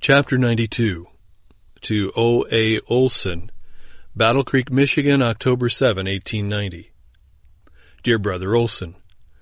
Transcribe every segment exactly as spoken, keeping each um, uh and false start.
Chapter ninety-two. To O. A. Olson, Battle Creek, Michigan, October seventh, eighteen ninety. Dear Brother Olson,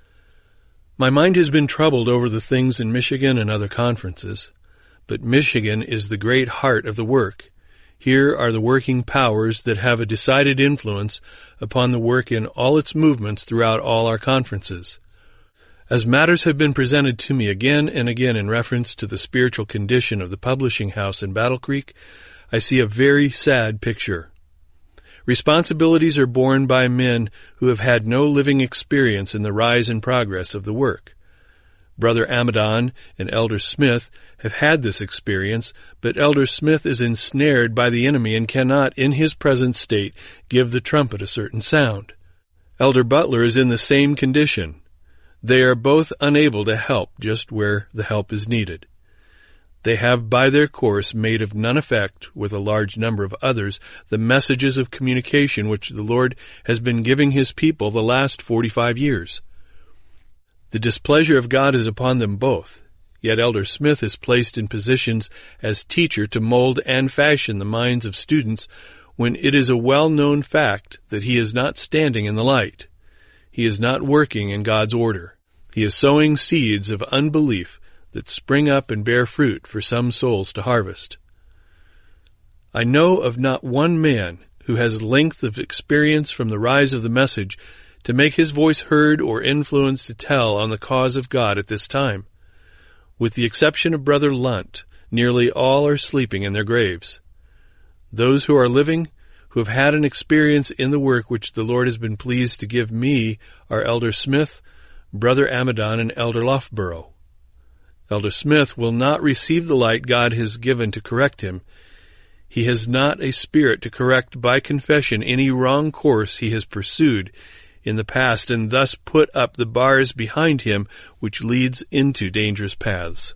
my mind has been troubled over the things in Michigan and other conferences, but Michigan is the great heart of the work. Here are the working powers that have a decided influence upon the work in all its movements throughout all our conferences. As matters have been presented to me again and again in reference to the spiritual condition of the publishing house in Battle Creek, I see a very sad picture. Responsibilities are borne by men who have had no living experience in the rise and progress of the work. Brother Amadon and Elder Smith have had this experience, but Elder Smith is ensnared by the enemy and cannot, in his present state, give the trumpet a certain sound. Elder Butler is in the same condition. They are both unable to help just where the help is needed. They have by their course made of none effect, with a large number of others, the messages of communication which the Lord has been giving His people the last forty-five years. The displeasure of God is upon them both, yet Elder Smith is placed in positions as teacher to mold and fashion the minds of students when it is a well-known fact that he is not standing in the light. He is not working in God's order. He is sowing seeds of unbelief that spring up and bear fruit for some souls to harvest. I know of not one man who has length of experience from the rise of the message to make his voice heard or influence to tell on the cause of God at this time. With the exception of Brother Lunt, nearly all are sleeping in their graves. Those who are living, who have had an experience in the work which the Lord has been pleased to give me, are Elder Smith, Brother Amadon, and Elder Loughborough. Elder Smith will not receive the light God has given to correct him. He has not a spirit to correct by confession any wrong course he has pursued in the past, and thus put up the bars behind him which leads into dangerous paths.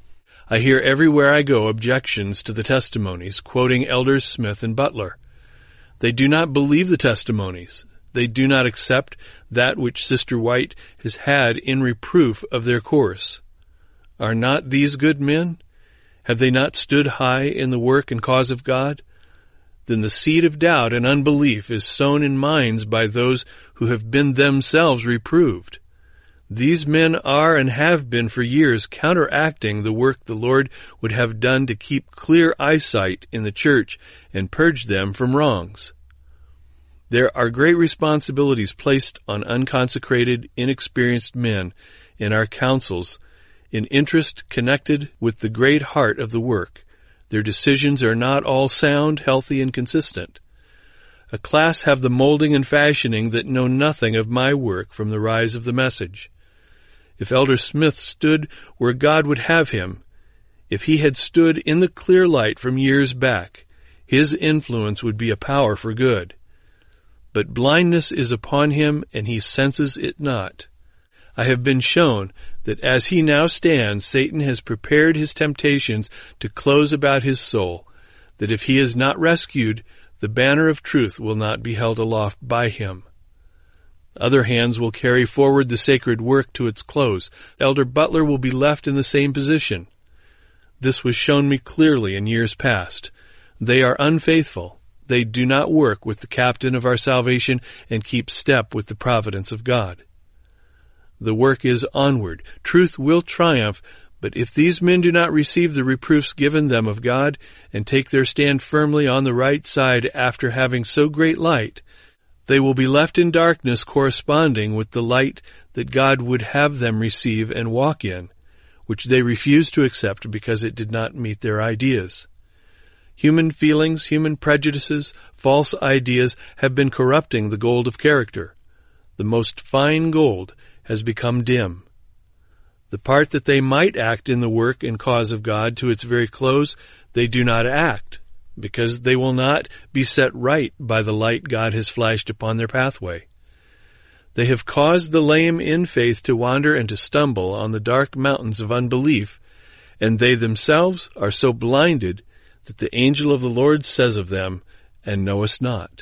I hear everywhere I go objections to the testimonies, quoting Elders Smith and Butler. They do not believe the testimonies. They do not accept that which Sister White has had in reproof of their course. Are not these good men? Have they not stood high in the work and cause of God? Then the seed of doubt and unbelief is sown in minds by those who have been themselves reproved. These men are and have been for years counteracting the work the Lord would have done to keep clear eyesight in the church and purge them from wrongs. There are great responsibilities placed on unconsecrated, inexperienced men in our councils in interest connected with the great heart of the work. Their decisions are not all sound, healthy, and consistent. A class have the molding and fashioning that know nothing of my work from the rise of the message. If Elder Smith stood where God would have him, if he had stood in the clear light from years back, his influence would be a power for good. But blindness is upon him, and he senses it not. I have been shown that as he now stands, Satan has prepared his temptations to close about his soul, that if he is not rescued, the banner of truth will not be held aloft by him. Other hands will carry forward the sacred work to its close. Elder Butler will be left in the same position. This was shown me clearly in years past. They are unfaithful. They do not work with the captain of our salvation and keep step with the providence of God. The work is onward. Truth will triumph, but if these men do not receive the reproofs given them of God and take their stand firmly on the right side after having so great light, they will be left in darkness corresponding with the light that God would have them receive and walk in, which they refuse to accept because it did not meet their ideas. Human feelings, human prejudices, false ideas have been corrupting the gold of character. The most fine gold has become dim. The part that they might act in the work and cause of God to its very close, they do not act, because they will not be set right by the light God has flashed upon their pathway. They have caused the lame in faith to wander and to stumble on the dark mountains of unbelief, and they themselves are so blinded that the angel of the Lord says of them, "And knowest not."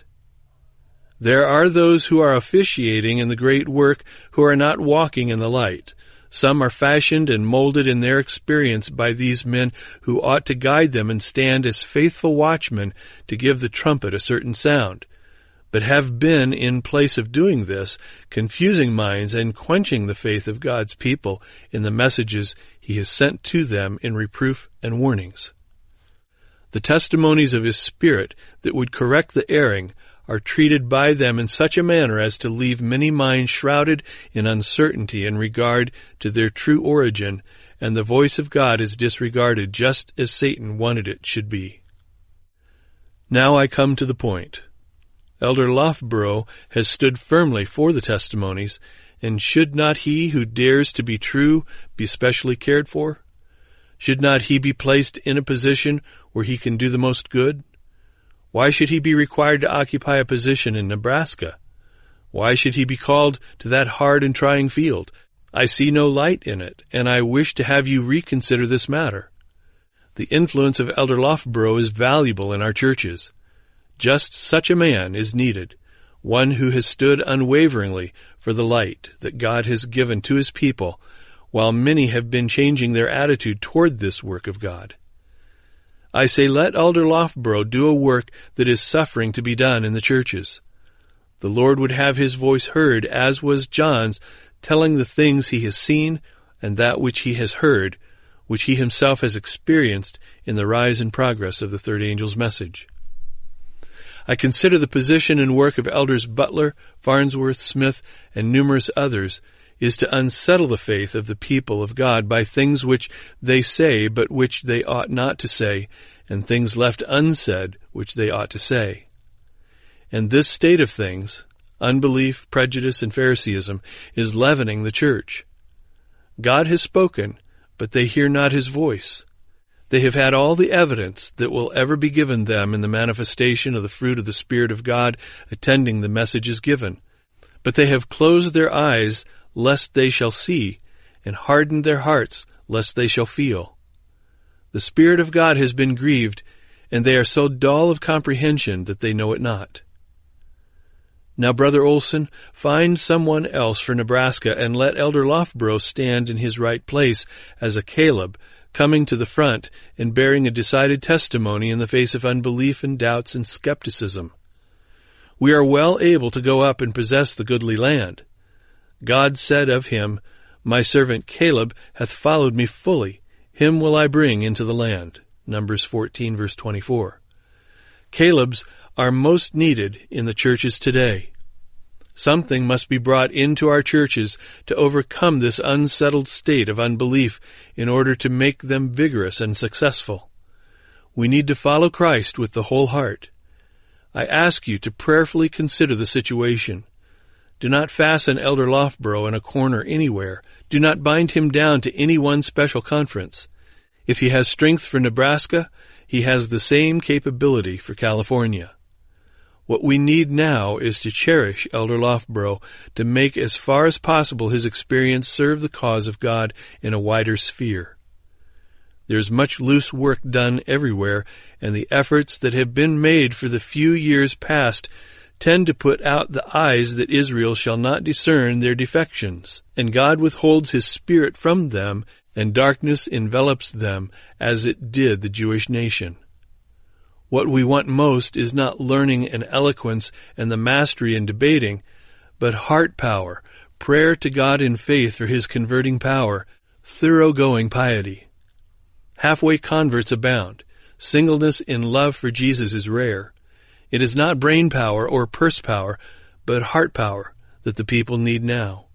There are those who are officiating in the great work who are not walking in the light. Some are fashioned and molded in their experience by these men who ought to guide them and stand as faithful watchmen to give the trumpet a certain sound, but have been, in place of doing this, confusing minds and quenching the faith of God's people in the messages he has sent to them in reproof and warnings. The testimonies of his Spirit that would correct the erring are treated by them in such a manner as to leave many minds shrouded in uncertainty in regard to their true origin, and the voice of God is disregarded just as Satan wanted it should be. Now I come to the point. Elder Loughborough has stood firmly for the testimonies, and should not he who dares to be true be specially cared for? Should not he be placed in a position where he can do the most good? Why should he be required to occupy a position in Nebraska? Why should he be called to that hard and trying field? I see no light in it, and I wish to have you reconsider this matter. The influence of Elder Loughborough is valuable in our churches. Just such a man is needed, one who has stood unwaveringly for the light that God has given to his people, while many have been changing their attitude toward this work of God. I say let Elder Loughborough do a work that is suffering to be done in the churches. The Lord would have his voice heard, as was John's, telling the things he has seen and that which he has heard, which he himself has experienced in the rise and progress of the third angel's message. I consider the position and work of Elders Butler, Farnsworth, Smith, and numerous others is to unsettle the faith of the people of God by things which they say but which they ought not to say, and things left unsaid which they ought to say. And this state of things, unbelief, prejudice, and Phariseeism, is leavening the church. God has spoken, but they hear not his voice. They have had all the evidence that will ever be given them in the manifestation of the fruit of the Spirit of God attending the messages given. But they have closed their eyes lest they shall see, and hardened their hearts lest they shall feel. The Spirit of God has been grieved, and they are so dull of comprehension that they know it not. Now, Brother Olson, find someone else for Nebraska, and let Elder Loughborough stand in his right place as a Caleb, coming to the front and bearing a decided testimony in the face of unbelief and doubts and skepticism. We are well able to go up and possess the goodly land. God said of him, My servant Caleb hath followed me fully. Him will I bring into the land. Numbers fourteen, verse twenty-four. Caleb's are most needed in the churches today. Something must be brought into our churches to overcome this unsettled state of unbelief in order to make them vigorous and successful. We need to follow Christ with the whole heart. I ask you to prayerfully consider the situation. Do not fasten Elder Loughborough in a corner anywhere. Do not bind him down to any one special conference. If he has strength for Nebraska, he has the same capability for California. What we need now is to cherish Elder Loughborough, to make as far as possible his experience serve the cause of God in a wider sphere. There is much loose work done everywhere, and the efforts that have been made for the few years past tend to put out the eyes that Israel shall not discern their defections, and God withholds his Spirit from them, and darkness envelops them as it did the Jewish nation. What we want most is not learning and eloquence and the mastery in debating, but heart power, prayer to God in faith for his converting power, thoroughgoing piety. Halfway converts abound. Singleness in love for Jesus is rare. It is not brain power or purse power, but heart power that the people need now.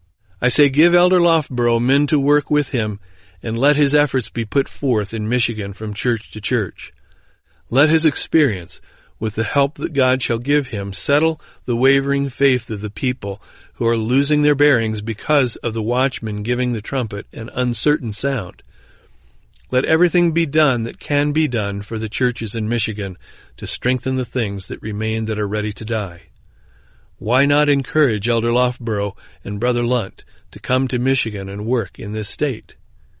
I say give Elder Loughborough men to work with him, and let his efforts be put forth in Michigan from church to church. Let his experience, with the help that God shall give him, settle the wavering faith of the people who are losing their bearings because of the watchman giving the trumpet an uncertain sound. Let everything be done that can be done for the churches in Michigan to strengthen the things that remain that are ready to die. Why not encourage Elder Loughborough and Brother Lunt to come to Michigan and work in this state?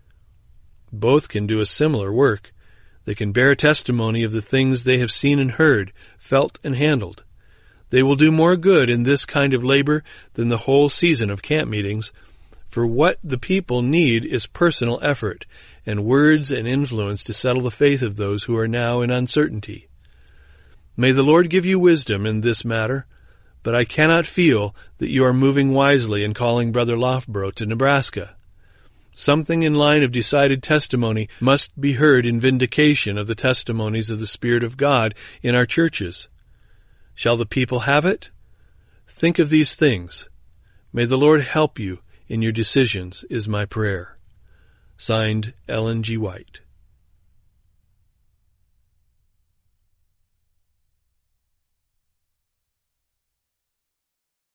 Both can do a similar work. They can bear testimony of the things they have seen and heard, felt and handled. They will do more good in this kind of labor than the whole season of camp meetings, For what the people need is personal effort, and words and influence to settle the faith of those who are now in uncertainty. May the Lord give you wisdom in this matter, but I cannot feel that you are moving wisely in calling Brother Loughborough to Nebraska. Something in line of decided testimony must be heard in vindication of the testimonies of the Spirit of God in our churches. Shall the people have it? Think of these things. May the Lord help you in your decisions, is my prayer. Signed, Ellen G. White.